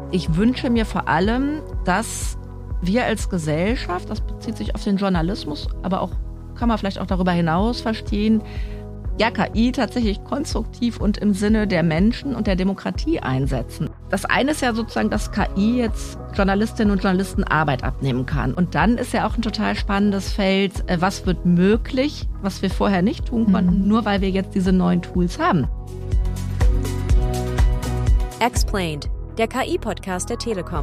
Ich wünsche mir vor allem, dass wir als Gesellschaft, das bezieht sich auf den Journalismus, aber auch kann man vielleicht auch darüber hinaus verstehen, ja, KI tatsächlich konstruktiv und im Sinne der Menschen und der Demokratie einsetzen. Das eine ist ja sozusagen, dass KI jetzt Journalistinnen und Journalisten Arbeit abnehmen kann. Und dann ist ja auch ein total spannendes Feld, was wird möglich, was wir vorher nicht tun konnten, nur weil wir jetzt diese neuen Tools haben. Explained, der KI-Podcast der Telekom.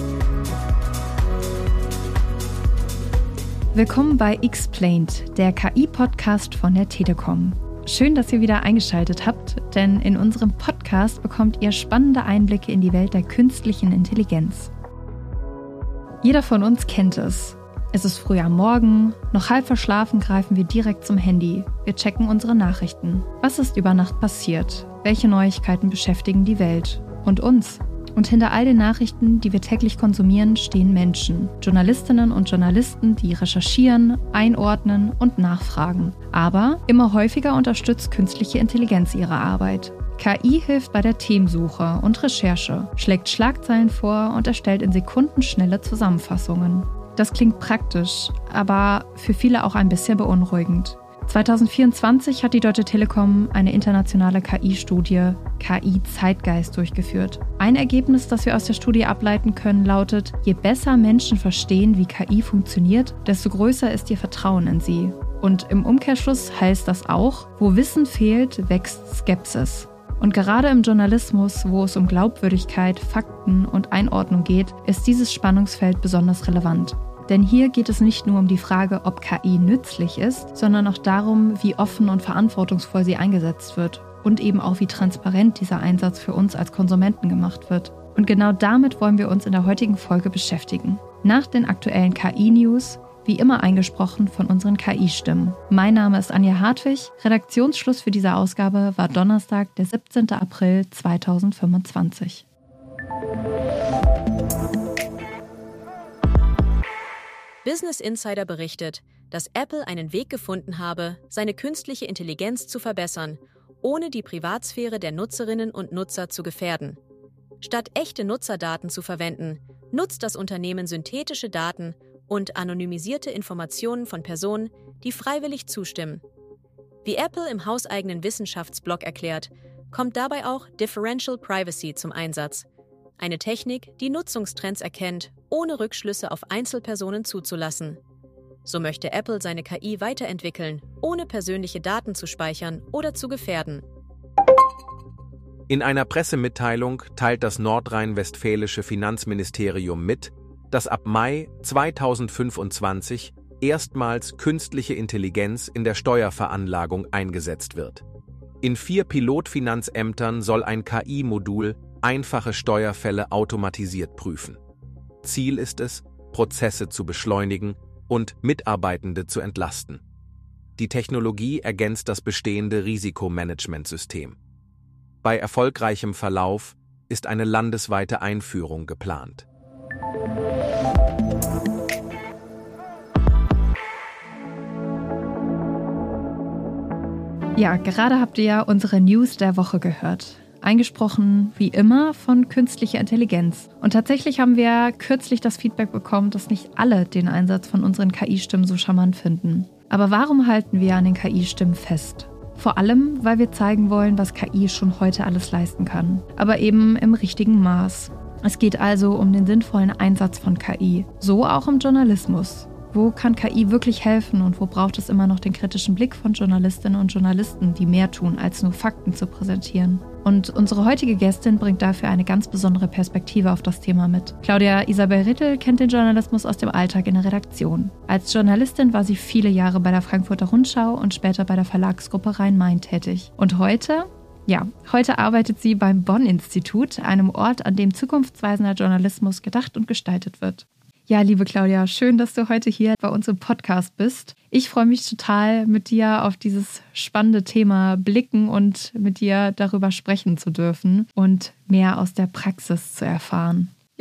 Willkommen bei Explained, der KI-Podcast von der Telekom. Schön, dass ihr wieder eingeschaltet habt, denn in unserem Podcast bekommt ihr spannende Einblicke in die Welt der künstlichen Intelligenz. Jeder von uns kennt es. Es ist früh am Morgen, noch halb verschlafen greifen wir direkt zum Handy. Wir checken unsere Nachrichten. Was ist über Nacht passiert? Welche Neuigkeiten beschäftigen die Welt und uns? Und hinter all den Nachrichten, die wir täglich konsumieren, stehen Menschen, Journalistinnen und Journalisten, die recherchieren, einordnen und nachfragen. Aber immer häufiger unterstützt künstliche Intelligenz ihre Arbeit. KI hilft bei der Themensuche und Recherche, schlägt Schlagzeilen vor und erstellt in Sekunden schnelle Zusammenfassungen. Das klingt praktisch, aber für viele auch ein bisschen beunruhigend. 2024 hat die Deutsche Telekom eine internationale KI-Studie KI-Zeitgeist durchgeführt. Ein Ergebnis, das wir aus der Studie ableiten können, lautet: Je besser Menschen verstehen, wie KI funktioniert, desto größer ist ihr Vertrauen in sie. Und im Umkehrschluss heißt das auch, wo Wissen fehlt, wächst Skepsis. Und gerade im Journalismus, wo es um Glaubwürdigkeit, Fakten und Einordnung geht, ist dieses Spannungsfeld besonders relevant. Denn hier geht es nicht nur um die Frage, ob KI nützlich ist, sondern auch darum, wie offen und verantwortungsvoll sie eingesetzt wird und eben auch, wie transparent dieser Einsatz für uns als Konsumenten gemacht wird. Und genau damit wollen wir uns in der heutigen Folge beschäftigen. Nach den aktuellen KI-News, wie immer eingesprochen von unseren KI-Stimmen. Mein Name ist Anja Hartwig. Redaktionsschluss für diese Ausgabe war Donnerstag, der 17. April 2025. Business Insider berichtet, dass Apple einen Weg gefunden habe, seine künstliche Intelligenz zu verbessern, ohne die Privatsphäre der Nutzerinnen und Nutzer zu gefährden. Statt echte Nutzerdaten zu verwenden, nutzt das Unternehmen synthetische Daten und anonymisierte Informationen von Personen, die freiwillig zustimmen. Wie Apple im hauseigenen Wissenschaftsblog erklärt, kommt dabei auch Differential Privacy zum Einsatz. Eine Technik, die Nutzungstrends erkennt, ohne Rückschlüsse auf Einzelpersonen zuzulassen. So möchte Apple seine KI weiterentwickeln, ohne persönliche Daten zu speichern oder zu gefährden. In einer Pressemitteilung teilt das nordrhein-westfälische Finanzministerium mit, dass ab Mai 2025 erstmals künstliche Intelligenz in der Steuerveranlagung eingesetzt wird. In 4 Pilotfinanzämtern soll ein KI-Modul einfache Steuerfälle automatisiert prüfen. Ziel ist es, Prozesse zu beschleunigen und Mitarbeitende zu entlasten. Die Technologie ergänzt das bestehende Risikomanagementsystem. Bei erfolgreichem Verlauf ist eine landesweite Einführung geplant. Ja, gerade habt ihr ja unsere News der Woche gehört. Eingesprochen, wie immer, von künstlicher Intelligenz. Und tatsächlich haben wir kürzlich das Feedback bekommen, dass nicht alle den Einsatz von unseren KI-Stimmen so charmant finden. Aber warum halten wir an den KI-Stimmen fest? Vor allem, weil wir zeigen wollen, was KI schon heute alles leisten kann. Aber eben im richtigen Maß. Es geht also um den sinnvollen Einsatz von KI. So auch im Journalismus. Wo kann KI wirklich helfen und wo braucht es immer noch den kritischen Blick von Journalistinnen und Journalisten, die mehr tun, als nur Fakten zu präsentieren? Und unsere heutige Gästin bringt dafür eine ganz besondere Perspektive auf das Thema mit. Claudia Isabel Rittel kennt den Journalismus aus dem Alltag in der Redaktion. Als Journalistin war sie viele Jahre bei der Frankfurter Rundschau und später bei der Verlagsgruppe Rhein-Main tätig. Und heute arbeitet sie beim Bonn-Institut, einem Ort, an dem zukunftsweisender Journalismus gedacht und gestaltet wird. Ja, liebe Claudia, schön, dass du heute hier bei uns im Podcast bist. Ich freue mich total, mit dir auf dieses spannende Thema blicken und mit dir darüber sprechen zu dürfen und mehr aus der Praxis zu erfahren.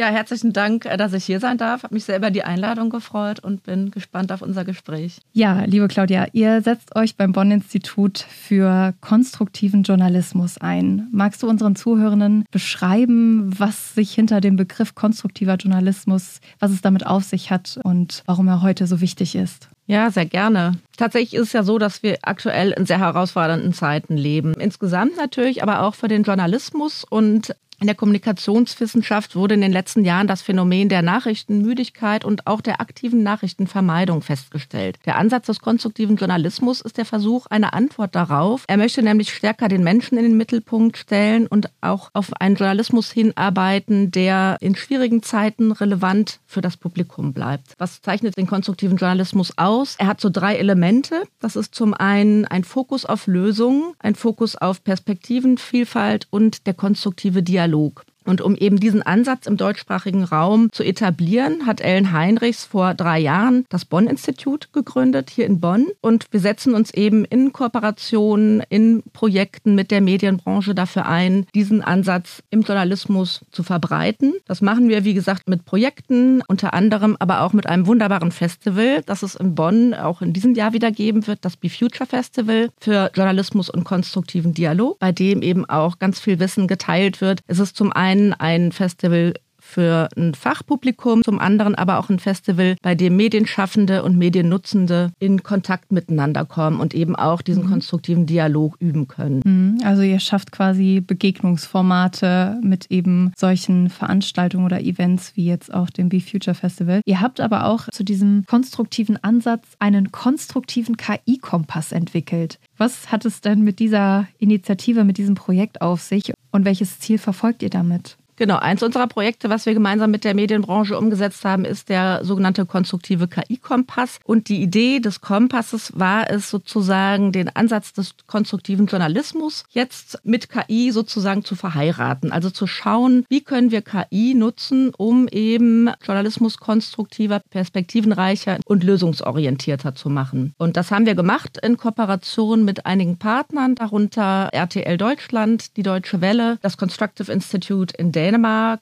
Ja, herzlichen Dank, dass ich hier sein darf. Habe mich sehr über die Einladung gefreut und bin gespannt auf unser Gespräch. Ja, liebe Claudia, ihr setzt euch beim Bonn-Institut für konstruktiven Journalismus ein. Magst du unseren Zuhörenden beschreiben, was sich hinter dem Begriff konstruktiver Journalismus, was es damit auf sich hat und warum er heute so wichtig ist? Ja, sehr gerne. Tatsächlich ist es ja so, dass wir aktuell in sehr herausfordernden Zeiten leben. Insgesamt natürlich, aber auch für den Journalismus. Und in der Kommunikationswissenschaft wurde in den letzten Jahren das Phänomen der Nachrichtenmüdigkeit und auch der aktiven Nachrichtenvermeidung festgestellt. Der Ansatz des konstruktiven Journalismus ist der Versuch einer Antwort darauf. Er möchte nämlich stärker den Menschen in den Mittelpunkt stellen und auch auf einen Journalismus hinarbeiten, der in schwierigen Zeiten relevant für das Publikum bleibt. Was zeichnet den konstruktiven Journalismus aus? Er hat so 3 Elemente. Das ist zum einen ein Fokus auf Lösungen, ein Fokus auf Perspektivenvielfalt und der konstruktive Dialog. Und um eben diesen Ansatz im deutschsprachigen Raum zu etablieren, hat Ellen Heinrichs vor 3 Jahren das Bonn-Institut gegründet, hier in Bonn. Und wir setzen uns eben in Kooperationen, in Projekten mit der Medienbranche dafür ein, diesen Ansatz im Journalismus zu verbreiten. Das machen wir, wie gesagt, mit Projekten, unter anderem aber auch mit einem wunderbaren Festival, das es in Bonn auch in diesem Jahr wieder geben wird, das BeFuture Festival für Journalismus und konstruktiven Dialog, bei dem eben auch ganz viel Wissen geteilt wird. Es ist zum einen ein Festival für ein Fachpublikum, zum anderen aber auch ein Festival, bei dem Medienschaffende und Mediennutzende in Kontakt miteinander kommen und eben auch diesen konstruktiven Dialog üben können. Also ihr schafft quasi Begegnungsformate mit eben solchen Veranstaltungen oder Events wie jetzt auch dem BeFuture Festival. Ihr habt aber auch zu diesem konstruktiven Ansatz einen konstruktiven KI-Kompass entwickelt. Was hat es denn mit dieser Initiative, mit diesem Projekt auf sich und welches Ziel verfolgt ihr damit? Genau, eins unserer Projekte, was wir gemeinsam mit der Medienbranche umgesetzt haben, ist der sogenannte konstruktive KI-Kompass. Und die Idee des Kompasses war es sozusagen, den Ansatz des konstruktiven Journalismus jetzt mit KI sozusagen zu verheiraten. Also zu schauen, wie können wir KI nutzen, um eben Journalismus konstruktiver, perspektivenreicher und lösungsorientierter zu machen. Und das haben wir gemacht in Kooperation mit einigen Partnern, darunter RTL Deutschland, die Deutsche Welle, das Constructive Institute in Dänemark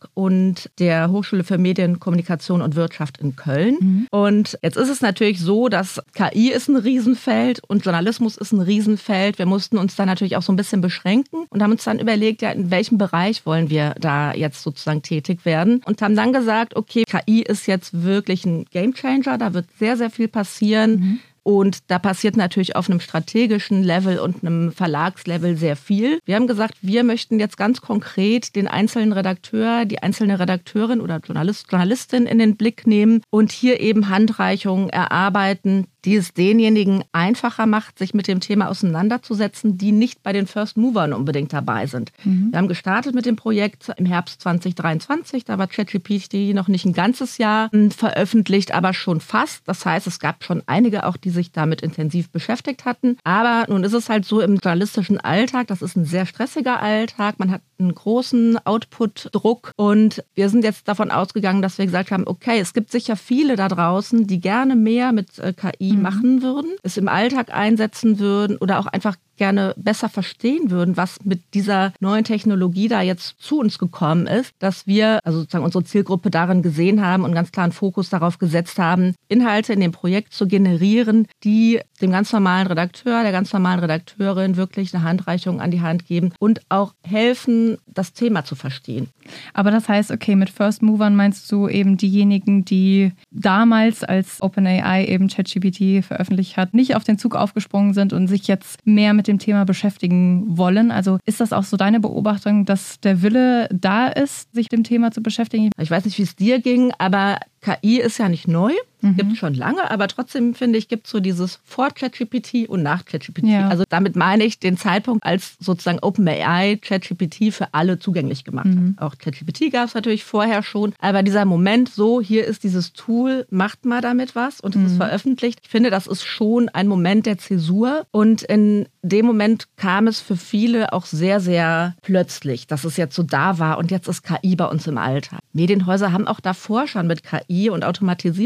und der Hochschule für Medien, Kommunikation und Wirtschaft in Köln. Und jetzt ist es natürlich so, dass KI ist ein Riesenfeld und Journalismus ist ein Riesenfeld. Wir mussten uns da natürlich auch so ein bisschen beschränken und haben uns dann überlegt, ja, in welchem Bereich wollen wir da jetzt sozusagen tätig werden und haben dann gesagt, okay, KI ist jetzt wirklich ein Gamechanger, da wird sehr, sehr viel passieren. Und da passiert natürlich auf einem strategischen Level und einem Verlagslevel sehr viel. Wir haben gesagt, wir möchten jetzt ganz konkret den einzelnen Redakteur, die einzelne Redakteurin oder Journalistin in den Blick nehmen und hier eben Handreichungen erarbeiten, die es denjenigen einfacher macht, sich mit dem Thema auseinanderzusetzen, die nicht bei den First Movern unbedingt dabei sind. Wir haben gestartet mit dem Projekt im Herbst 2023. Da war ChatGPT noch nicht ein ganzes Jahr veröffentlicht, aber schon fast. Das heißt, es gab schon einige auch, die sich damit intensiv beschäftigt hatten. Aber nun ist es halt so im journalistischen Alltag, das ist ein sehr stressiger Alltag. Man hat einen großen Output-Druck und wir sind jetzt davon ausgegangen, dass wir gesagt haben, okay, es gibt sicher viele da draußen, die gerne mehr mit KI machen würden, es im Alltag einsetzen würden oder auch einfach gerne besser verstehen würden, was mit dieser neuen Technologie da jetzt zu uns gekommen ist, dass wir, also sozusagen unsere Zielgruppe darin gesehen haben und ganz klaren Fokus darauf gesetzt haben, Inhalte in dem Projekt zu generieren, die dem ganz normalen Redakteur, der ganz normalen Redakteurin wirklich eine Handreichung an die Hand geben und auch helfen, das Thema zu verstehen. Aber das heißt, okay, mit First Movern meinst du eben diejenigen, die damals, als OpenAI eben ChatGPT veröffentlicht hat, nicht auf den Zug aufgesprungen sind und sich jetzt mehr mit dem Thema beschäftigen wollen. Also ist das auch so deine Beobachtung, dass der Wille da ist, sich dem Thema zu beschäftigen? Ich weiß nicht, wie es dir ging, aber KI ist ja nicht neu. Gibt es schon lange, aber trotzdem finde ich, gibt es so dieses vor ChatGPT und nach ChatGPT. Ja. Also damit meine ich den Zeitpunkt, als sozusagen OpenAI ChatGPT für alle zugänglich gemacht hat. Auch ChatGPT gab es natürlich vorher schon, aber dieser Moment so, hier ist dieses Tool, macht mal damit was und es ist veröffentlicht. Ich finde, das ist schon ein Moment der Zäsur und in dem Moment kam es für viele auch sehr, sehr plötzlich, dass es jetzt so da war und jetzt ist KI bei uns im Alltag. Medienhäuser haben auch davor schon mit KI und Automatisierung und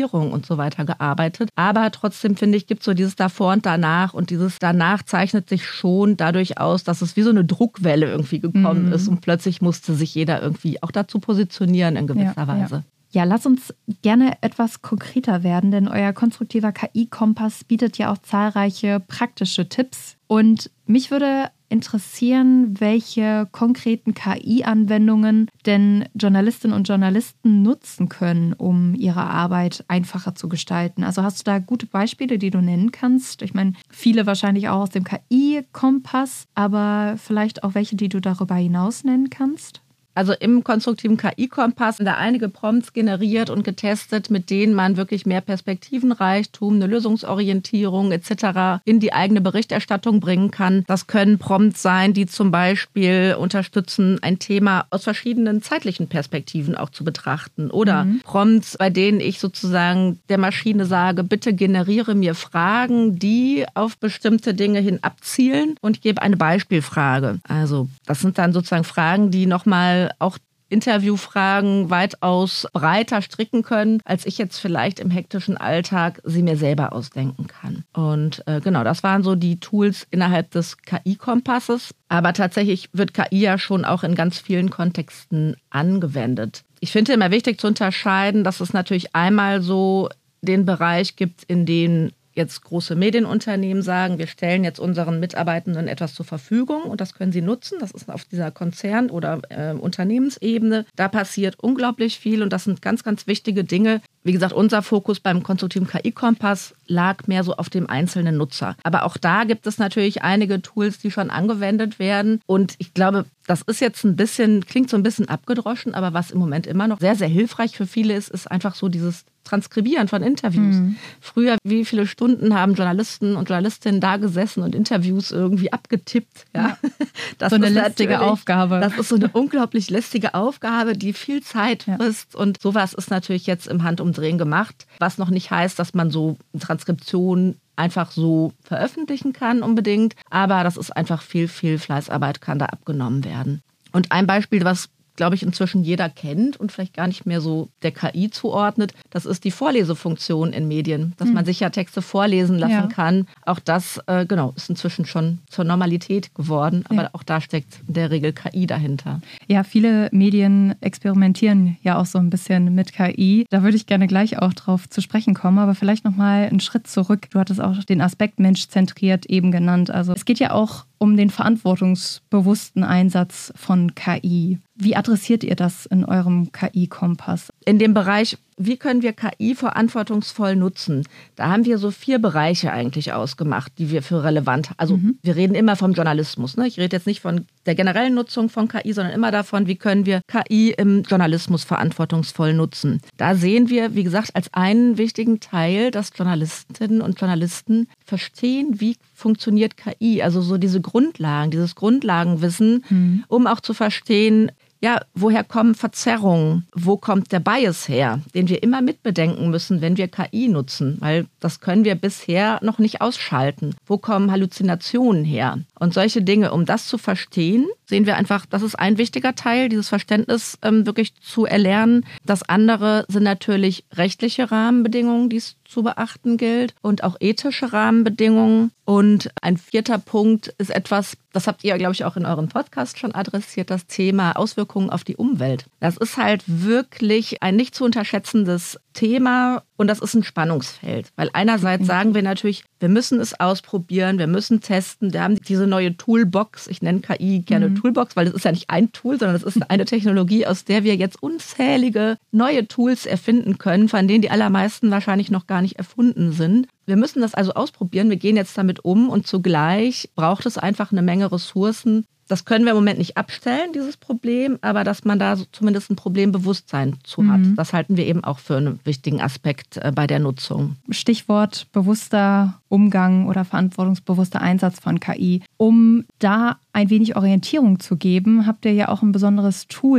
und so weiter gearbeitet. Aber trotzdem finde ich, gibt es so dieses davor und danach und dieses danach zeichnet sich schon dadurch aus, dass es wie so eine Druckwelle irgendwie gekommen ist und plötzlich musste sich jeder irgendwie auch dazu positionieren in gewisser Weise. Ja, lass uns gerne etwas konkreter werden, denn euer konstruktiver KI-Kompass bietet ja auch zahlreiche praktische Tipps. Und mich würde interessieren, welche konkreten KI-Anwendungen denn Journalistinnen und Journalisten nutzen können, um ihre Arbeit einfacher zu gestalten. Also hast du da gute Beispiele, die du nennen kannst? Ich meine, viele wahrscheinlich auch aus dem KI-Kompass, aber vielleicht auch welche, die du darüber hinaus nennen kannst? Also im konstruktiven KI-Kompass sind da einige Prompts generiert und getestet, mit denen man wirklich mehr Perspektivenreichtum, eine Lösungsorientierung etc. in die eigene Berichterstattung bringen kann. Das können Prompts sein, die zum Beispiel unterstützen, ein Thema aus verschiedenen zeitlichen Perspektiven auch zu betrachten. Oder Prompts, bei denen ich sozusagen der Maschine sage, bitte generiere mir Fragen, die auf bestimmte Dinge hin abzielen und ich gebe eine Beispielfrage. Also das sind dann sozusagen Fragen, die nochmal auch Interviewfragen weitaus breiter stricken können, als ich jetzt vielleicht im hektischen Alltag sie mir selber ausdenken kann. Und genau, das waren so die Tools innerhalb des KI-Kompasses. Aber tatsächlich wird KI ja schon auch in ganz vielen Kontexten angewendet. Ich finde immer wichtig zu unterscheiden, dass es natürlich einmal so den Bereich gibt, in dem jetzt große Medienunternehmen sagen, wir stellen jetzt unseren Mitarbeitenden etwas zur Verfügung und das können sie nutzen. Das ist auf dieser Konzern- oder Unternehmensebene. Da passiert unglaublich viel und das sind ganz, ganz wichtige Dinge. Wie gesagt, unser Fokus beim konstruktiven KI-Kompass lag mehr so auf dem einzelnen Nutzer. Aber auch da gibt es natürlich einige Tools, die schon angewendet werden. Und ich glaube, das ist jetzt klingt so ein bisschen abgedroschen, aber was im Moment immer noch sehr, sehr hilfreich für viele ist einfach so dieses Transkribieren von Interviews. Früher, wie viele Stunden haben Journalisten und Journalistinnen da gesessen und Interviews irgendwie abgetippt. Ja. Das so eine lästige Aufgabe. Das ist so eine unglaublich lästige Aufgabe, die viel Zeit frisst. Und sowas ist natürlich jetzt im Handumdrehen gemacht, was noch nicht heißt, dass man so Transkription einfach so veröffentlichen kann unbedingt. Aber das ist einfach viel, viel Fleißarbeit kann da abgenommen werden. Und ein Beispiel, was glaube ich, inzwischen jeder kennt und vielleicht gar nicht mehr so der KI zuordnet. Das ist die Vorlesefunktion in Medien, dass man sich ja Texte vorlesen lassen kann. Auch das, ist inzwischen schon zur Normalität geworden. Aber auch da steckt in der Regel KI dahinter. Ja, viele Medien experimentieren ja auch so ein bisschen mit KI. Da würde ich gerne gleich auch drauf zu sprechen kommen. Aber vielleicht nochmal einen Schritt zurück. Du hattest auch den Aspekt menschzentriert eben genannt. Also es geht ja auch um den verantwortungsbewussten Einsatz von KI. Wie adressiert ihr das in eurem KI-Kompass? In dem Bereich, wie können wir KI verantwortungsvoll nutzen? Da haben wir so 4 Bereiche eigentlich ausgemacht, die wir für relevant, also wir reden immer vom Journalismus. Ne? Ich rede jetzt nicht von der generellen Nutzung von KI, sondern immer davon, wie können wir KI im Journalismus verantwortungsvoll nutzen. Da sehen wir, wie gesagt, als einen wichtigen Teil, dass Journalistinnen und Journalisten verstehen, wie funktioniert KI. Also so diese Grundlagen, dieses Grundlagenwissen, um auch zu verstehen, ja, woher kommen Verzerrungen? Wo kommt der Bias her, den wir immer mitbedenken müssen, wenn wir KI nutzen? Weil das können wir bisher noch nicht ausschalten. Wo kommen Halluzinationen her? Und solche Dinge, um das zu verstehen, sehen wir einfach, das ist ein wichtiger Teil, dieses Verständnis wirklich zu erlernen. Das andere sind natürlich rechtliche Rahmenbedingungen, die es zu beachten gilt und auch ethische Rahmenbedingungen. Und ein 4. Punkt ist etwas, das habt ihr, glaube ich, auch in eurem Podcast schon adressiert, das Thema Auswirkungen auf die Umwelt. Das ist halt wirklich ein nicht zu unterschätzendes Thema und das ist ein Spannungsfeld. Weil einerseits sagen wir natürlich, wir müssen es ausprobieren, wir müssen testen. Wir haben diese neue Toolbox, ich nenne KI gerne Toolbox, weil es ist ja nicht ein Tool, sondern es ist eine Technologie, aus der wir jetzt unzählige neue Tools erfinden können, von denen die allermeisten wahrscheinlich noch gar nicht erfunden sind. Wir müssen das also ausprobieren, wir gehen jetzt damit um und zugleich braucht es einfach eine Menge Ressourcen. Das können wir im Moment nicht abstellen, dieses Problem, aber dass man da so zumindest ein Problembewusstsein zu hat. Das halten wir eben auch für einen wichtigen Aspekt bei der Nutzung. Stichwort bewusster Umgang oder verantwortungsbewusster Einsatz von KI. Um da ein wenig Orientierung zu geben, habt ihr ja auch ein besonderes Tool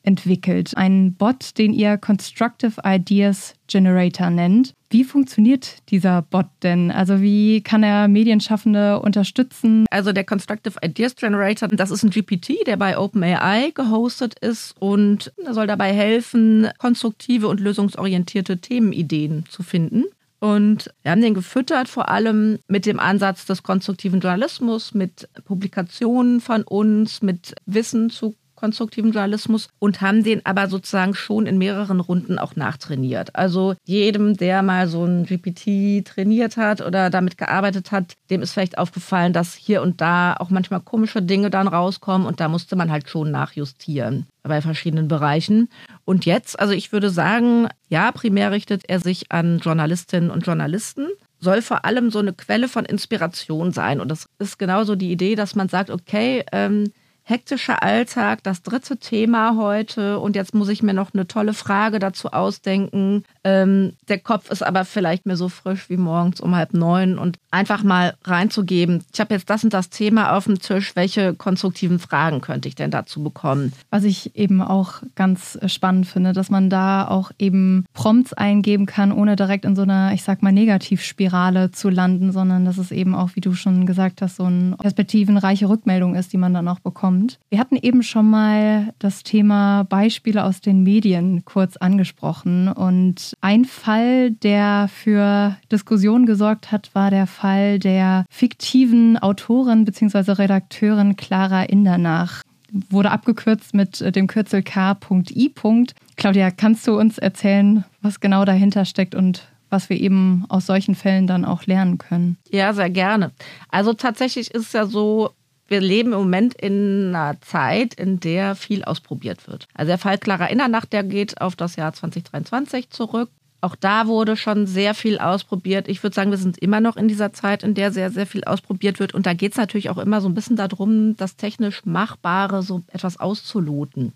entwickelt. Einen Bot, den ihr Constructive Ideas Generator nennt. Wie funktioniert dieser Bot denn? Also wie kann er Medienschaffende unterstützen? Also der Constructive Ideas Generator, das ist ein GPT, der bei OpenAI gehostet ist und er soll dabei helfen, konstruktive und lösungsorientierte Themenideen zu finden. Und wir haben den gefüttert vor allem mit dem Ansatz des konstruktiven Journalismus, mit Publikationen von uns, mit Wissen zu konstruktiven Journalismus und haben den aber sozusagen schon in mehreren Runden auch nachtrainiert. Also jedem, der mal so ein GPT trainiert hat oder damit gearbeitet hat, dem ist vielleicht aufgefallen, dass hier und da auch manchmal komische Dinge dann rauskommen und da musste man halt schon nachjustieren bei verschiedenen Bereichen. Und jetzt, also ich würde sagen, ja, primär richtet er sich an Journalistinnen und Journalisten, soll vor allem so eine Quelle von Inspiration sein. Und das ist genauso die Idee, dass man sagt, okay, hektischer Alltag, das dritte Thema heute und jetzt muss ich mir noch eine tolle Frage dazu ausdenken. Der Kopf ist aber vielleicht mehr so frisch wie morgens um 8:30 und einfach mal reinzugeben, ich habe jetzt das und das Thema auf dem Tisch, welche konstruktiven Fragen könnte ich denn dazu bekommen? Was ich eben auch ganz spannend finde, dass man da auch eben Prompts eingeben kann, ohne direkt in so einer, ich sag mal, Negativspirale zu landen, sondern dass es eben auch, wie du schon gesagt hast, so eine perspektivenreiche Rückmeldung ist, die man dann auch bekommt. Wir hatten eben schon mal das Thema Beispiele aus den Medien kurz angesprochen und ein Fall, der für Diskussionen gesorgt hat, war der Fall der fiktiven Autorin bzw. Redakteurin Clara Indernach. Wurde abgekürzt mit dem Kürzel K.I. Claudia, kannst du uns erzählen, was genau dahinter steckt und was wir eben aus solchen Fällen dann auch lernen können? Ja, sehr gerne. Also tatsächlich ist es ja so, wir leben im Moment in einer Zeit, in der viel ausprobiert wird. Also der Fall Clara Indernach, der geht auf das Jahr 2023 zurück. Auch da wurde schon sehr viel ausprobiert. Ich würde sagen, wir sind immer noch in dieser Zeit, in der sehr, sehr viel ausprobiert wird. Und da geht es natürlich auch immer so ein bisschen darum, das technisch Machbare so etwas auszuloten.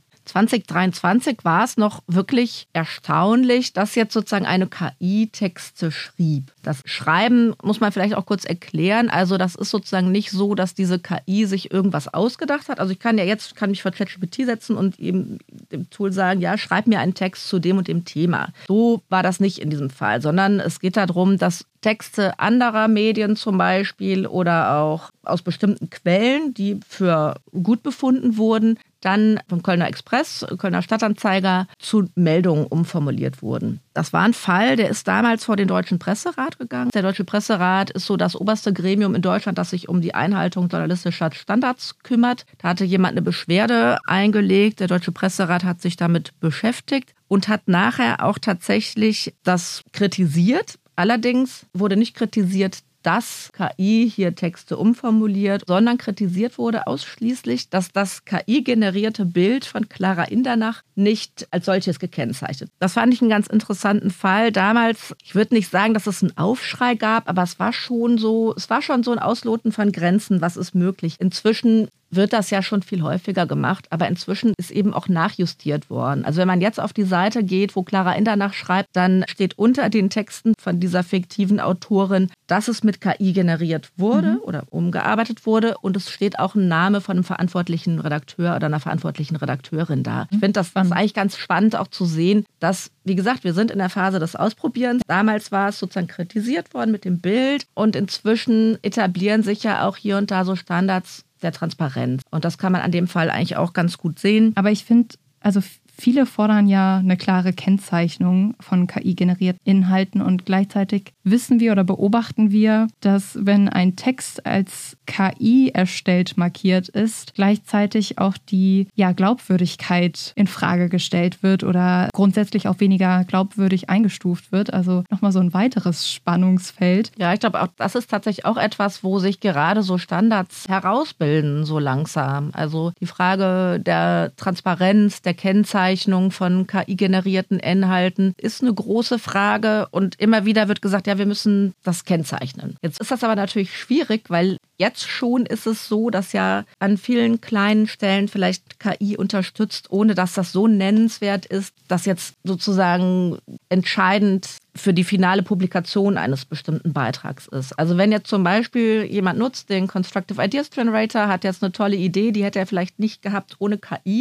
2023 war es noch wirklich erstaunlich, dass jetzt sozusagen eine KI Texte schrieb. Das Schreiben muss man vielleicht auch kurz erklären. Also das ist sozusagen nicht so, dass diese KI sich irgendwas ausgedacht hat. Also ich kann mich vor ChatGPT setzen und eben dem Tool sagen, ja, schreib mir einen Text zu dem und dem Thema. So war das nicht in diesem Fall, sondern es geht darum, dass Texte anderer Medien zum Beispiel oder auch aus bestimmten Quellen, die für gut befunden wurden, dann vom Kölner Express, Kölner Stadtanzeiger zu Meldungen umformuliert wurden. Das war ein Fall, der ist damals vor den Deutschen Presserat gegangen. Der Deutsche Presserat ist so das oberste Gremium in Deutschland, das sich um die Einhaltung journalistischer Standards kümmert. Da hatte jemand eine Beschwerde eingelegt. Der Deutsche Presserat hat sich damit beschäftigt und hat nachher auch tatsächlich das kritisiert. Allerdings wurde nicht kritisiert, dass KI hier Texte umformuliert, sondern kritisiert wurde ausschließlich, dass das KI-generierte Bild von Clara Indernach nicht als solches gekennzeichnet. Das fand ich einen ganz interessanten Fall. Damals, ich würde nicht sagen, dass es einen Aufschrei gab, aber es war schon so ein Ausloten von Grenzen, was ist möglich. Inzwischen wird das ja schon viel häufiger gemacht, aber inzwischen ist eben auch nachjustiert worden. Also wenn man jetzt auf die Seite geht, wo Clara Indernach schreibt, dann steht unter den Texten von dieser fiktiven Autorin, dass es mit KI generiert wurde oder umgearbeitet wurde und es steht auch ein Name von einem verantwortlichen Redakteur oder einer verantwortlichen Redakteurin da. Ich finde das eigentlich ganz spannend auch zu sehen, dass, wie gesagt, wir sind in der Phase des Ausprobierens. Damals war es sozusagen kritisiert worden mit dem Bild und inzwischen etablieren sich ja auch hier und da so Standards der Transparenz. Und das kann man an dem Fall eigentlich auch ganz gut sehen. Aber ich finde, also viele fordern ja eine klare Kennzeichnung von KI-generierten Inhalten und gleichzeitig wissen wir oder beobachten wir, dass wenn ein Text als KI erstellt markiert ist, gleichzeitig auch die Glaubwürdigkeit in Frage gestellt wird oder grundsätzlich auch weniger glaubwürdig eingestuft wird. Also nochmal so ein weiteres Spannungsfeld. Ja, ich glaube auch, das ist tatsächlich auch etwas, wo sich gerade so Standards herausbilden, so langsam. Also die Frage der Transparenz, der Kennzeichnung von KI-generierten Inhalten ist eine große Frage und immer wieder wird gesagt, ja, wir müssen das kennzeichnen. Jetzt ist das aber natürlich schwierig, weil jetzt schon ist es so, dass ja an vielen kleinen Stellen vielleicht KI unterstützt, ohne dass das so nennenswert ist, dass jetzt sozusagen entscheidend für die finale Publikation eines bestimmten Beitrags ist. Also wenn jetzt zum Beispiel jemand nutzt, den Constructive Ideas Generator, hat jetzt eine tolle Idee, die hätte er vielleicht nicht gehabt ohne KI. Das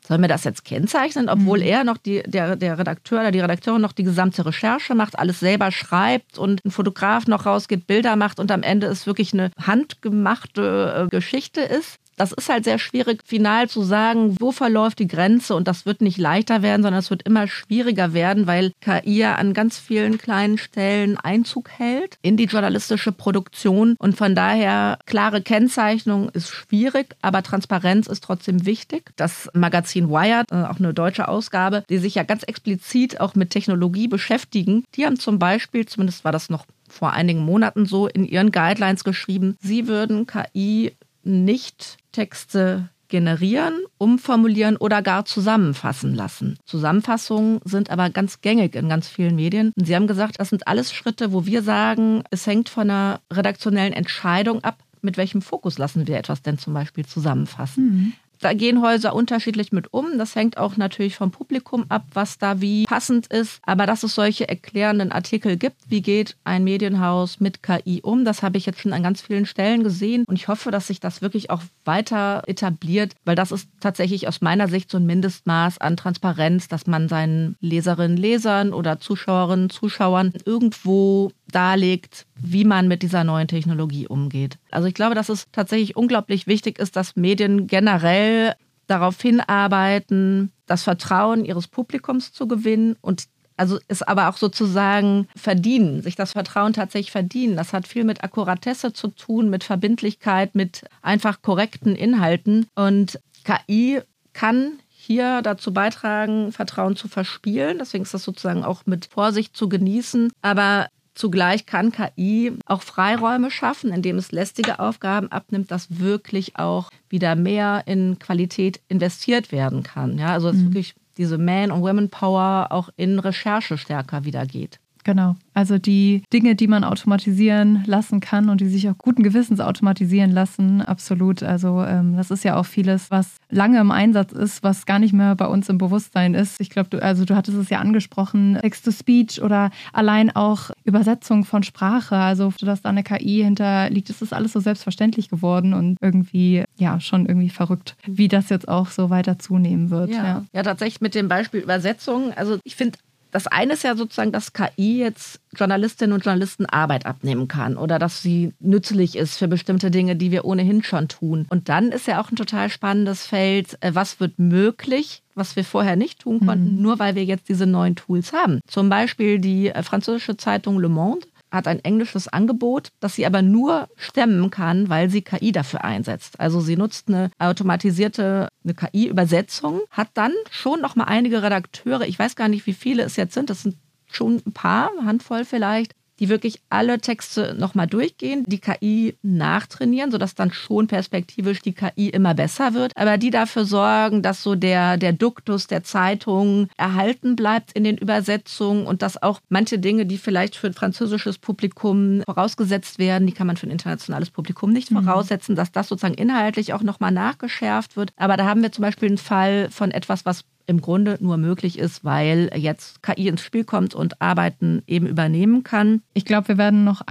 sollen wir das jetzt kennzeichnen, obwohl er noch der Redakteur oder die Redakteurin noch die gesamte Recherche macht, alles selber schreibt und ein Fotograf noch rausgeht, Bilder macht und am Ende es wirklich eine handgemachte Geschichte ist. Das ist halt sehr schwierig, final zu sagen, wo verläuft die Grenze, und das wird nicht leichter werden, sondern es wird immer schwieriger werden, weil KI ja an ganz vielen kleinen Stellen Einzug hält in die journalistische Produktion, und von daher klare Kennzeichnung ist schwierig, aber Transparenz ist trotzdem wichtig. Das Magazin Wired, auch eine deutsche Ausgabe, die sich ja ganz explizit auch mit Technologie beschäftigen, die haben zum Beispiel, zumindest war das noch vor einigen Monaten so, in ihren Guidelines geschrieben, sie würden KI nicht Texte generieren, umformulieren oder gar zusammenfassen lassen. Zusammenfassungen sind aber ganz gängig in ganz vielen Medien. Und sie haben gesagt, das sind alles Schritte, wo wir sagen, es hängt von einer redaktionellen Entscheidung ab, mit welchem Fokus lassen wir etwas denn zum Beispiel zusammenfassen. Da gehen Häuser unterschiedlich mit um. Das hängt auch natürlich vom Publikum ab, was da wie passend ist. Aber dass es solche erklärenden Artikel gibt, wie geht ein Medienhaus mit KI um, das habe ich jetzt schon an ganz vielen Stellen gesehen. Und ich hoffe, dass sich das wirklich auch weiter etabliert, weil das ist tatsächlich aus meiner Sicht so ein Mindestmaß an Transparenz, dass man seinen Leserinnen, Lesern oder Zuschauerinnen, Zuschauern irgendwo darlegt, wie man mit dieser neuen Technologie umgeht. Also ich glaube, dass es tatsächlich unglaublich wichtig ist, dass Medien generell darauf hinarbeiten, das Vertrauen ihres Publikums zu gewinnen und also es aber auch sozusagen verdienen, sich das Vertrauen tatsächlich verdienen. Das hat viel mit Akkuratesse zu tun, mit Verbindlichkeit, mit einfach korrekten Inhalten. Und KI kann hier dazu beitragen, Vertrauen zu verspielen. Deswegen ist das sozusagen auch mit Vorsicht zu genießen. Aber zugleich kann KI auch Freiräume schaffen, indem es lästige Aufgaben abnimmt, dass wirklich auch wieder mehr in Qualität investiert werden kann. Ja, also dass wirklich diese Man- und Women-Power auch in Recherche stärker wieder geht. Genau, also die Dinge, die man automatisieren lassen kann und die sich auch guten Gewissens automatisieren lassen, absolut. Also das ist ja auch vieles, was lange im Einsatz ist, was gar nicht mehr bei uns im Bewusstsein ist. Ich glaube, du hattest es ja angesprochen, Text-to-Speech oder allein auch Übersetzung von Sprache. Also dass da eine KI hinterliegt, ist das alles so selbstverständlich geworden und irgendwie, ja, schon irgendwie verrückt, wie das jetzt auch so weiter zunehmen wird. Ja, tatsächlich mit dem Beispiel Übersetzung. Also ich finde, das eine ist ja sozusagen, dass KI jetzt Journalistinnen und Journalisten Arbeit abnehmen kann oder dass sie nützlich ist für bestimmte Dinge, die wir ohnehin schon tun. Und dann ist ja auch ein total spannendes Feld, was wird möglich, was wir vorher nicht tun konnten, nur weil wir jetzt diese neuen Tools haben. Zum Beispiel die französische Zeitung Le Monde hat ein englisches Angebot, das sie aber nur stemmen kann, weil sie KI dafür einsetzt. Also sie nutzt eine automatisierte KI-Übersetzung, hat dann schon noch mal einige Redakteure, ich weiß gar nicht, wie viele es jetzt sind, das sind schon ein paar, eine Handvoll vielleicht, die wirklich alle Texte nochmal durchgehen, die KI nachtrainieren, sodass dann schon perspektivisch die KI immer besser wird, aber die dafür sorgen, dass so der Duktus der Zeitung erhalten bleibt in den Übersetzungen und dass auch manche Dinge, die vielleicht für ein französisches Publikum vorausgesetzt werden, die kann man für ein internationales Publikum nicht voraussetzen, dass das sozusagen inhaltlich auch nochmal nachgeschärft wird. Aber da haben wir zum Beispiel einen Fall von etwas, was im Grunde nur möglich ist, weil jetzt KI ins Spiel kommt und Arbeiten eben übernehmen kann. Ich glaube, wir werden noch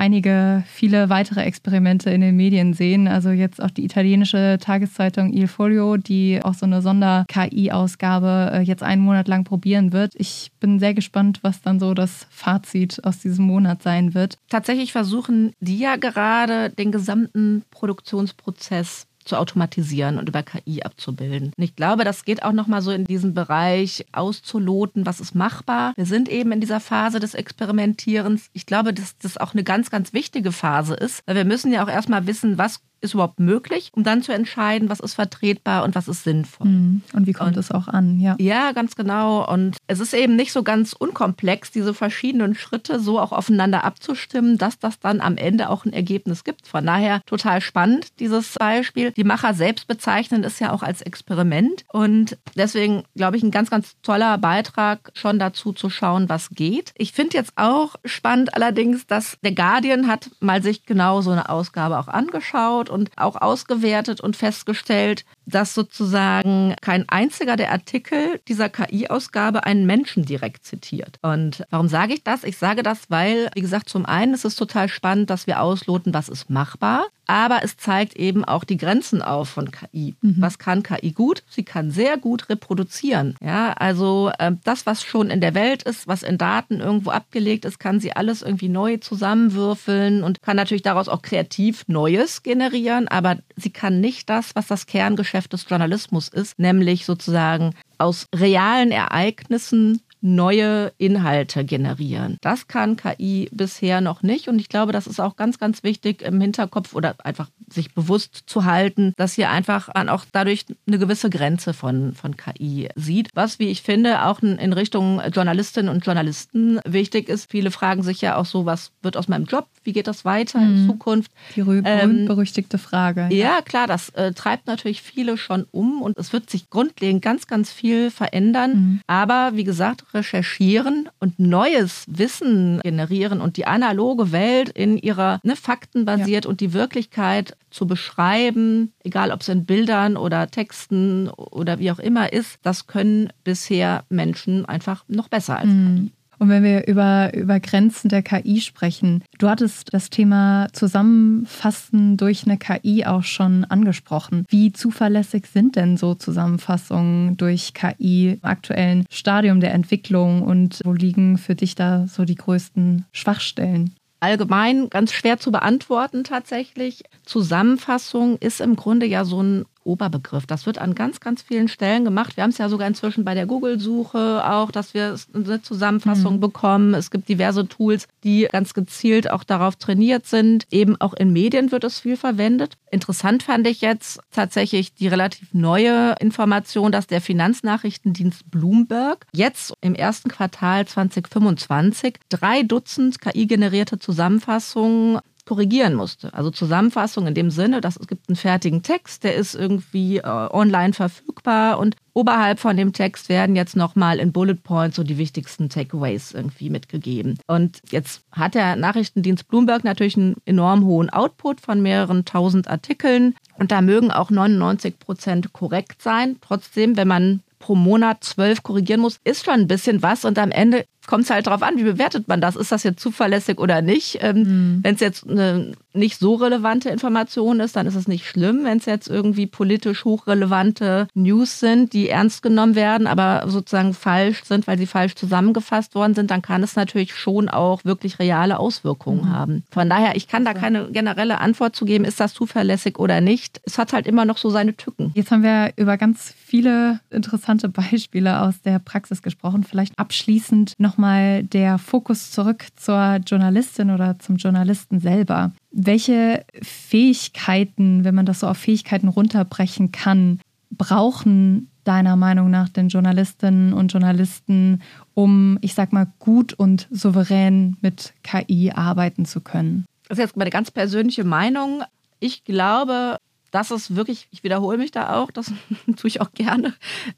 viele weitere Experimente in den Medien sehen. Also jetzt auch die italienische Tageszeitung Il Foglio, die auch so eine Sonder-KI-Ausgabe jetzt einen Monat lang probieren wird. Ich bin sehr gespannt, was dann so das Fazit aus diesem Monat sein wird. Tatsächlich versuchen die ja gerade den gesamten Produktionsprozess zu automatisieren und über KI abzubilden. Und ich glaube, das geht auch nochmal so in diesen Bereich auszuloten, was ist machbar. Wir sind eben in dieser Phase des Experimentierens. Ich glaube, dass das auch eine ganz, ganz wichtige Phase ist, weil wir müssen ja auch erstmal wissen, was ist überhaupt möglich, um dann zu entscheiden, was ist vertretbar und was ist sinnvoll. Und wie kommt es auch an? Ja, ganz genau. Und es ist eben nicht so ganz unkomplex, diese verschiedenen Schritte so auch aufeinander abzustimmen, dass das dann am Ende auch ein Ergebnis gibt. Von daher total spannend, dieses Beispiel. Die Macher selbst bezeichnen es ja auch als Experiment. Und deswegen, glaube ich, ein ganz, ganz toller Beitrag schon dazu zu schauen, was geht. Ich finde jetzt auch spannend allerdings, dass der Guardian hat mal sich genau so eine Ausgabe auch angeschaut und auch ausgewertet und festgestellt, dass sozusagen kein einziger der Artikel dieser KI-Ausgabe einen Menschen direkt zitiert. Und warum sage ich das? Ich sage das, weil, wie gesagt, zum einen ist es total spannend, dass wir ausloten, was ist machbar. Aber es zeigt eben auch die Grenzen auf von KI. Was kann KI gut? Sie kann sehr gut reproduzieren. Ja, also das, was schon in der Welt ist, was in Daten irgendwo abgelegt ist, kann sie alles irgendwie neu zusammenwürfeln und kann natürlich daraus auch kreativ Neues generieren. Aber sie kann nicht das, was das Kerngeschäft des Journalismus ist, nämlich sozusagen aus realen Ereignissen neue Inhalte generieren. Das kann KI bisher noch nicht und ich glaube, das ist auch ganz, ganz wichtig im Hinterkopf oder einfach sich bewusst zu halten, dass hier einfach man auch dadurch eine gewisse Grenze von KI sieht. Was, wie ich finde, auch in Richtung Journalistinnen und Journalisten wichtig ist. Viele fragen sich ja auch so, was wird aus meinem Job? Wie geht das weiter in Zukunft? Die berühmt-berüchtigte Frage. Ja, klar, das treibt natürlich viele schon um und es wird sich grundlegend ganz, ganz viel verändern. Aber wie gesagt, recherchieren und neues Wissen generieren und die analoge Welt in ihrer faktenbasiert und die Wirklichkeit zu beschreiben, egal ob es in Bildern oder Texten oder wie auch immer ist, das können bisher Menschen einfach noch besser als KI. Und wenn wir über Grenzen der KI sprechen, du hattest das Thema Zusammenfassen durch eine KI auch schon angesprochen. Wie zuverlässig sind denn so Zusammenfassungen durch KI im aktuellen Stadium der Entwicklung und wo liegen für dich da so die größten Schwachstellen? Allgemein ganz schwer zu beantworten tatsächlich. Zusammenfassung ist im Grunde ja so ein Oberbegriff. Das wird an ganz, ganz vielen Stellen gemacht. Wir haben es ja sogar inzwischen bei der Google-Suche auch, dass wir eine Zusammenfassung bekommen. Es gibt diverse Tools, die ganz gezielt auch darauf trainiert sind. Eben auch in Medien wird es viel verwendet. Interessant fand ich jetzt tatsächlich die relativ neue Information, dass der Finanznachrichtendienst Bloomberg jetzt im ersten Quartal 2025 3 Dutzend KI-generierte Zusammenfassungen korrigieren musste. Also Zusammenfassung in dem Sinne, dass es gibt einen fertigen Text, der ist irgendwie online verfügbar und oberhalb von dem Text werden jetzt nochmal in Bullet Points so die wichtigsten Takeaways irgendwie mitgegeben. Und jetzt hat der Nachrichtendienst Bloomberg natürlich einen enorm hohen Output von mehreren tausend Artikeln und da mögen auch 99% korrekt sein. Trotzdem, wenn man pro Monat 12 korrigieren muss, ist schon ein bisschen was und am Ende kommt es halt darauf an, wie bewertet man das? Ist das jetzt zuverlässig oder nicht? Wenn es jetzt eine nicht so relevante Information ist, dann ist es nicht schlimm. Wenn es jetzt irgendwie politisch hochrelevante News sind, die ernst genommen werden, aber sozusagen falsch sind, weil sie falsch zusammengefasst worden sind, dann kann es natürlich schon auch wirklich reale Auswirkungen haben. Von daher, ich kann da keine generelle Antwort zu geben, ist das zuverlässig oder nicht. Es hat halt immer noch so seine Tücken. Jetzt haben wir über ganz viele interessante Beispiele aus der Praxis gesprochen. Vielleicht abschließend nochmal der Fokus zurück zur Journalistin oder zum Journalisten selber. Welche Fähigkeiten, wenn man das so auf Fähigkeiten runterbrechen kann, brauchen deiner Meinung nach den Journalistinnen und Journalisten, um, ich sag mal, gut und souverän mit KI arbeiten zu können? Das ist jetzt meine ganz persönliche Meinung. Ich glaube, dass es wirklich, ich wiederhole mich da auch, das tue ich auch gerne,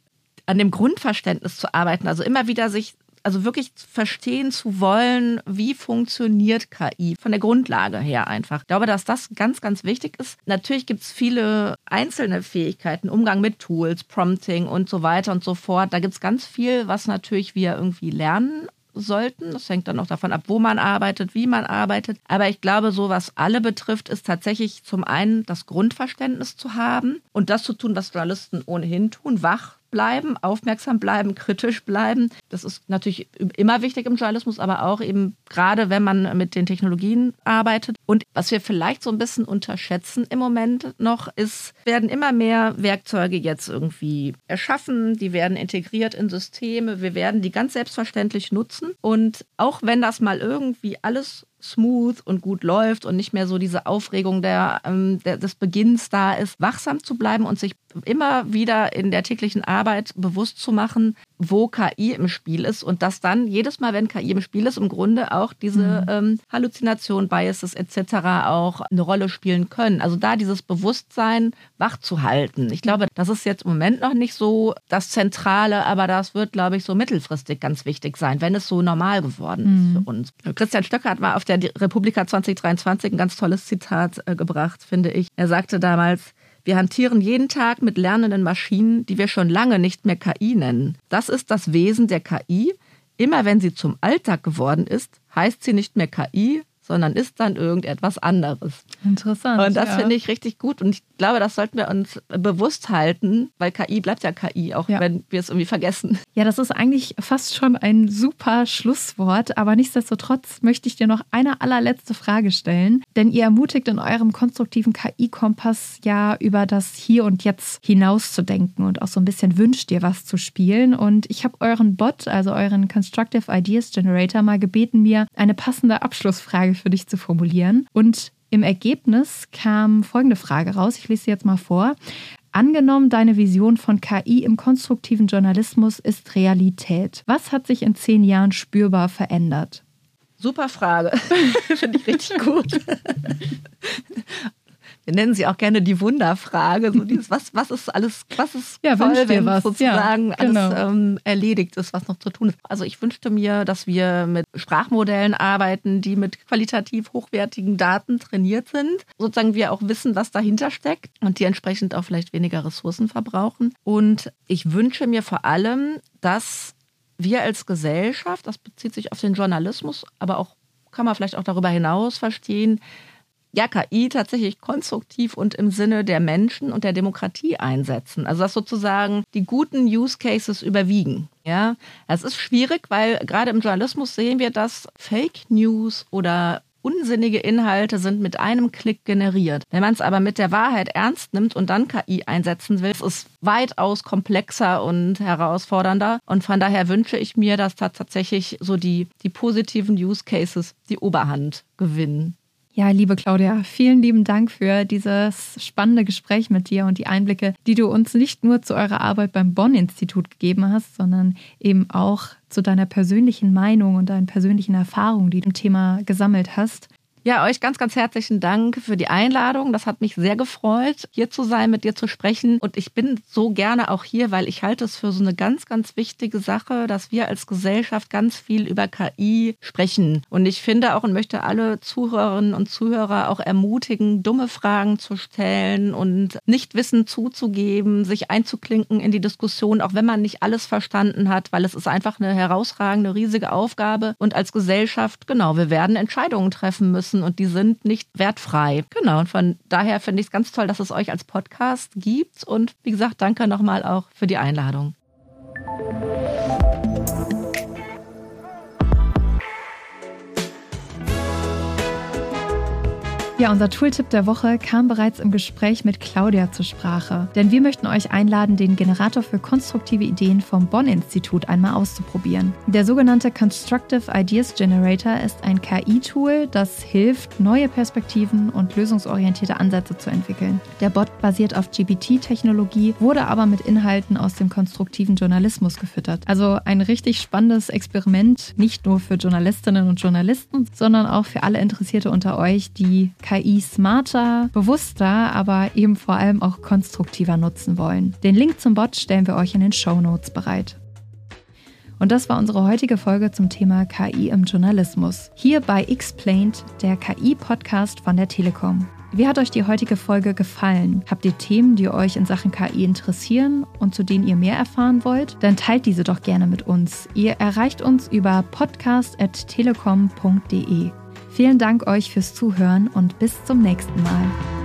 an dem Grundverständnis zu arbeiten. Also immer wieder also wirklich verstehen zu wollen, wie funktioniert KI von der Grundlage her einfach. Ich glaube, dass das ganz, ganz wichtig ist. Natürlich gibt es viele einzelne Fähigkeiten, Umgang mit Tools, Prompting und so weiter und so fort. Da gibt es ganz viel, was natürlich wir irgendwie lernen sollten. Das hängt dann auch davon ab, wo man arbeitet, wie man arbeitet. Aber ich glaube, so was alle betrifft, ist tatsächlich zum einen das Grundverständnis zu haben und das zu tun, was Journalisten ohnehin tun, wach bleiben, aufmerksam bleiben, kritisch bleiben. Das ist natürlich immer wichtig im Journalismus, aber auch eben gerade, wenn man mit den Technologien arbeitet. Und was wir vielleicht so ein bisschen unterschätzen im Moment noch, ist, werden immer mehr Werkzeuge jetzt irgendwie erschaffen, die werden integriert in Systeme, wir werden die ganz selbstverständlich nutzen. Und auch wenn das mal irgendwie alles smooth und gut läuft und nicht mehr so diese Aufregung des Beginns da ist, wachsam zu bleiben und sich immer wieder in der täglichen Arbeit bewusst zu machen, wo KI im Spiel ist und dass dann jedes Mal, wenn KI im Spiel ist, im Grunde auch diese Halluzination, Biases etc. auch eine Rolle spielen können. Also da dieses Bewusstsein wach zu halten. Ich glaube, das ist jetzt im Moment noch nicht so das Zentrale, aber das wird, glaube ich, so mittelfristig ganz wichtig sein, wenn es so normal geworden ist für uns. Christian Stöcker hat mal auf der Republika 2023 ein ganz tolles Zitat gebracht, finde ich. Er sagte damals, Wir hantieren jeden Tag mit lernenden Maschinen, die wir schon lange nicht mehr KI nennen. Das ist das Wesen der KI. Immer wenn sie zum Alltag geworden ist, heißt sie nicht mehr KI, sondern ist dann irgendetwas anderes. Interessant. Und das finde ich richtig gut. Und ich glaube, das sollten wir uns bewusst halten, weil KI bleibt ja KI, auch wenn wir es irgendwie vergessen. Ja, das ist eigentlich fast schon ein super Schlusswort. Aber nichtsdestotrotz möchte ich dir noch eine allerletzte Frage stellen. Denn ihr ermutigt in eurem konstruktiven KI-Kompass ja über das Hier und Jetzt hinauszudenken und auch so ein bisschen wünscht ihr was zu spielen. Und ich habe euren Bot, also euren Constructive Ideas Generator, mal gebeten, mir eine passende Abschlussfrage für dich zu formulieren. Und im Ergebnis kam folgende Frage raus. Ich lese sie jetzt mal vor. Angenommen, deine Vision von KI im konstruktiven Journalismus ist Realität. Was hat sich in 10 Jahren spürbar verändert? Super Frage. Finde ich richtig gut. Wir nennen sie auch gerne die Wunderfrage. So dieses, was ist alles, was ist toll, wenn sozusagen alles erledigt ist, was noch zu tun ist. Also ich wünschte mir, dass wir mit Sprachmodellen arbeiten, die mit qualitativ hochwertigen Daten trainiert sind. Sozusagen wir auch wissen, was dahinter steckt und die entsprechend auch vielleicht weniger Ressourcen verbrauchen. Und ich wünsche mir vor allem, dass wir als Gesellschaft, das bezieht sich auf den Journalismus, aber auch kann man vielleicht auch darüber hinaus verstehen, ja, KI tatsächlich konstruktiv und im Sinne der Menschen und der Demokratie einsetzen. Also dass sozusagen die guten Use Cases überwiegen. Ja, es ist schwierig, weil gerade im Journalismus sehen wir, dass Fake News oder unsinnige Inhalte sind mit einem Klick generiert. Wenn man es aber mit der Wahrheit ernst nimmt und dann KI einsetzen will, ist es weitaus komplexer und herausfordernder. Und von daher wünsche ich mir, dass da tatsächlich so die positiven Use Cases die Oberhand gewinnen. Ja, liebe Claudia, vielen lieben Dank für dieses spannende Gespräch mit dir und die Einblicke, die du uns nicht nur zu eurer Arbeit beim Bonn-Institut gegeben hast, sondern eben auch zu deiner persönlichen Meinung und deinen persönlichen Erfahrungen, die du im Thema gesammelt hast. Ja, euch ganz, ganz herzlichen Dank für die Einladung. Das hat mich sehr gefreut, hier zu sein, mit dir zu sprechen. Und ich bin so gerne auch hier, weil ich halte es für so eine ganz, ganz wichtige Sache, dass wir als Gesellschaft ganz viel über KI sprechen. Und ich finde auch und möchte alle Zuhörerinnen und Zuhörer auch ermutigen, dumme Fragen zu stellen und Nichtwissen zuzugeben, sich einzuklinken in die Diskussion, auch wenn man nicht alles verstanden hat, weil es ist einfach eine herausragende, riesige Aufgabe. Und als Gesellschaft, genau, wir werden Entscheidungen treffen müssen. Und die sind nicht wertfrei. Genau, und von daher finde ich es ganz toll, dass es euch als Podcast gibt. Und wie gesagt, danke nochmal auch für die Einladung. Ja, unser Tooltip der Woche kam bereits im Gespräch mit Claudia zur Sprache. Denn wir möchten euch einladen, den Generator für konstruktive Ideen vom Bonn-Institut einmal auszuprobieren. Der sogenannte Constructive Ideas Generator ist ein KI-Tool, das hilft, neue Perspektiven und lösungsorientierte Ansätze zu entwickeln. Der Bot basiert auf GPT-Technologie, wurde aber mit Inhalten aus dem konstruktiven Journalismus gefüttert. Also ein richtig spannendes Experiment, nicht nur für Journalistinnen und Journalisten, sondern auch für alle Interessierte unter euch, die KI smarter, bewusster, aber eben vor allem auch konstruktiver nutzen wollen. Den Link zum Bot stellen wir euch in den Shownotes bereit. Und das war unsere heutige Folge zum Thema KI im Journalismus. Hier bei Explained, der KI-Podcast von der Telekom. Wie hat euch die heutige Folge gefallen? Habt ihr Themen, die euch in Sachen KI interessieren und zu denen ihr mehr erfahren wollt? Dann teilt diese doch gerne mit uns. Ihr erreicht uns über podcast@telekom.de. Vielen Dank euch fürs Zuhören und bis zum nächsten Mal.